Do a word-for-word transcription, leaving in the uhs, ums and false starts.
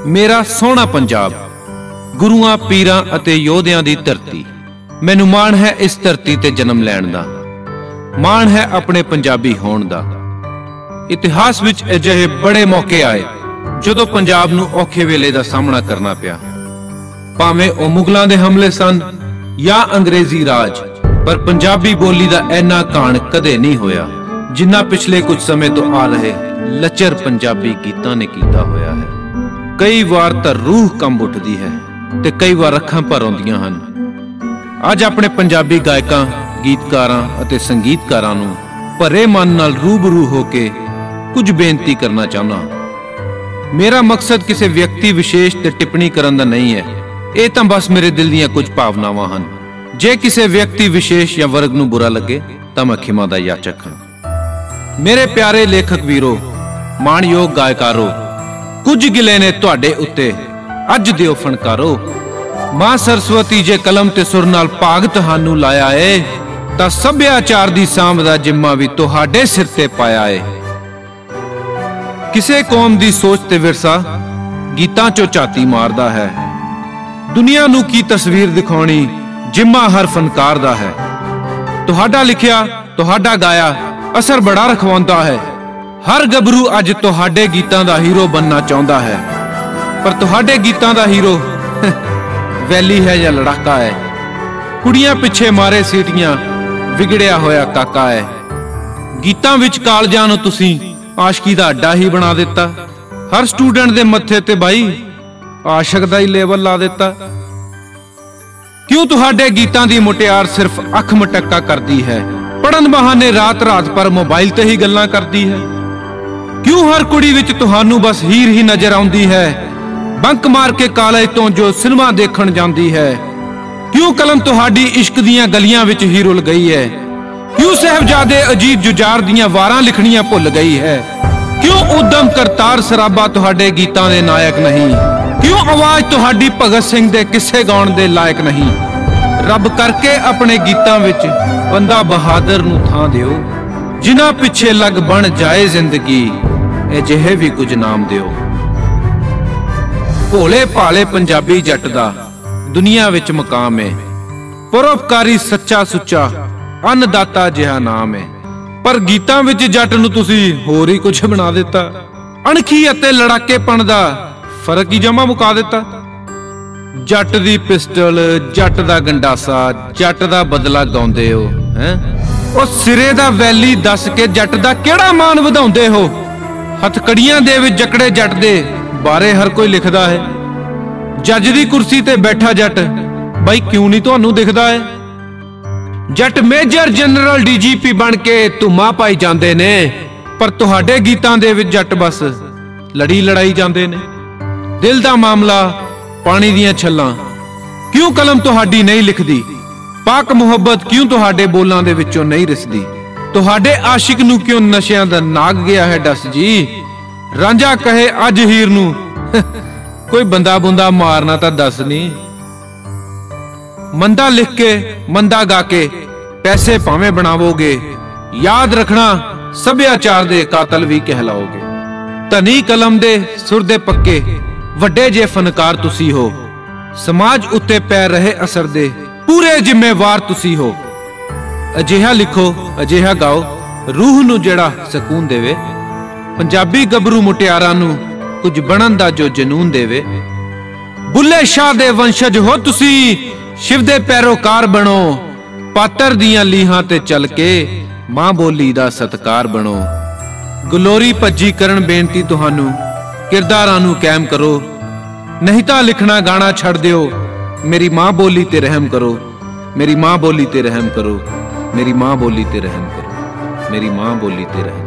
मेरा सोहना पंजाब, गुरुआं पीरां अते योधियां दी धरती। मैनूं माण है इस धरती ते जन्म लैण दा, माण है अपने पंजाबी होण दा। इतिहास विच अजिहे बड़े मौके आए जदों पंजाब नूं औखे वेले दा सामना करना पिया, भावें ओ मुगलां दे हमले सन या अंग्रेजी राज, पर पंजाबी बोली दा इन्ना काण कदे नहीं होया जिन्ना पिछले कुछ समय तो आ रहे लचर पंजाबी गीतां ने कीता होया है। कई वार तां रूह कंब उठदी है ते कई वार अखां भर आउंदियां हन। अज अपने पंजाबी गायकां, गीतकारां अते संगीतकारां नूं भरे मन नाल रूबरू होके कुछ बेनती करना चाहुंदा। मेरा मकसद किसी व्यक्ति विशेष ते टिप्पणी करन दा नहीं है, ये तां बस मेरे दिल दीयां कुछ भावनावां हन। जे किसी व्यक्ति विशेष या वर्ग नूं बुरा लगे तां मैं खिमा दा याचक हां। मेरे प्यारे लेखक वीरो, माणयोग गायकारो, कुछ गिले ने तुहाडे उत्ते अज दिओ फनकारो। मां सरस्वती जे कलम ते सुर नाल भाग तुहानू लाया है तां सभ्याचार दी सांभ दा जिम्मा भी तुहाडे सिर ते पाया है। किसे कौम दी सोच ते विरसा गीतां चों झाती मारदा है। दुनिया नू की तस्वीर दिखाउणी जिम्मा हर फनकार दा है। तुहाडा लिखिया, तुहाडा गाया असर बड़ा रखवाउंदा है। हर गबरू अज तुहाडे गीतां दा हीरो बनना चाहुंदा है, पर तुहाडे गीतां दा हीरो वैली है या लड़ाका है। कुड़ियां पिछे मारे सीटियां विगड़िया होया काका है। गीतां विच कालजां नूं तुसीं आशकी दा अड्डा ही बना दिता। हर स्टूडेंट दे मत्थे ते बाई आशक दा ही लेबल ला दिता। क्यों तुहाडे गीतां दी मुटियार सिर्फ अख मटक्का करदी है, पढ़न बहाने रात रात पर मोबाइल ते ही गल्लां करदी है। क्यों हर कुड़ी विच तुहानू बस हीर ही नजर आउंदी है, बंक मार के कॉलेज तो जो सिनेमा देखण जांदी है। क्यों कलम तुहाडी इश्क दीयां गलियां विच ही रुल गई है। क्यों साहबजादे अजीत जुजार दीयां वारां लिखणियां भुल गई है। क्यों उदम करतार सराबा तुहाडे गीतां दे नायक नहीं। क्यों आवाज तुहाडी भगत सिंह दे किस्से गाउण दे लायक नहीं। रब करके अपने गीतां विच बंदा बहादुर नूं थां दिओ, जिन्हां पिछे लग बन जाए जिंदगी अजिहे भी कुछ नाम दिओ। भोले भाले पंजाबी जट दा दुनिया विच मकाम है। परोपकारी सच्चा सुच्चा अन्नदाता जिहा नाम है, पर गीतां विच जट नूं तुसीं होर ही कुछ बना दिता। अणखी अते लड़ाकेपण दा फर्क ही जमा मुका दिता। जट दी पिस्टल, जट दा गंडासा, जट दा बदला गाउंदे हो हैं। ओ सिरे दा वैली दस के जट दा केड़ा मान वधाउंदे हो। हथकड़ियां दे विच जकड़े जट दे बारे हर कोई लिखदा है। जज दी कुर्सी ते बैठा जट बाई क्यों नहीं तुहानू दिखदा है। जट मेजर जनरल डीजीपी बन के धुम्मा पाई जांदे ने, पर तुहाडे गीतां दे विच जट बस लड़ी लड़ाई जांदे ने। दिल दा मामला पानी दियां छल्लां क्यों कलम तुहाडी नहीं लिखदी। पाक मुहब्बत क्यों तुहाडे बोलां दे विचों नहीं रिसदी। तुहाडे आशिक नूं क्यों नशियां दा नाग गया है डस जी। रांझा कहे अज हीर नूं कोई बंदा बुंदा मारना तां दस नहीं। मंदा लिख के मंदा गा के पैसे भावें बनावोगे, याद रखना सभ्याचार दे कातल भी कहलाओगे। धनी कलम दे सुर दे पक्के वड्डे जे फनकार तुसी हो। समाज उत्ते पै रहे असर दे पूरे जिम्मेवार तुसी हो। अजिहा लिखो, अजिहा गाओ, रूह नूं जेड़ा सकून देवे। पंजाबी गबरू मुटियारां नूं कुछ बनन दा जो जनून देवे। बुल्ले शाह दे वंशज हो तुसी, शिव दे पैरोकार बनो। पातर दियां लीहां ते चल के मां बोली दा सत्कार बनो। गलोरी भज्जी करन बेनती तुहानू, किरदारां नूं कायम करो। नहीं तां लिखना गाना छड़ दिओ। मेरी मां बोली ते रहम करो, मेरी मां बोली ते रहम करो, मेरी मां बोली ते रहम करो, मेरी मां बोली ते रहम।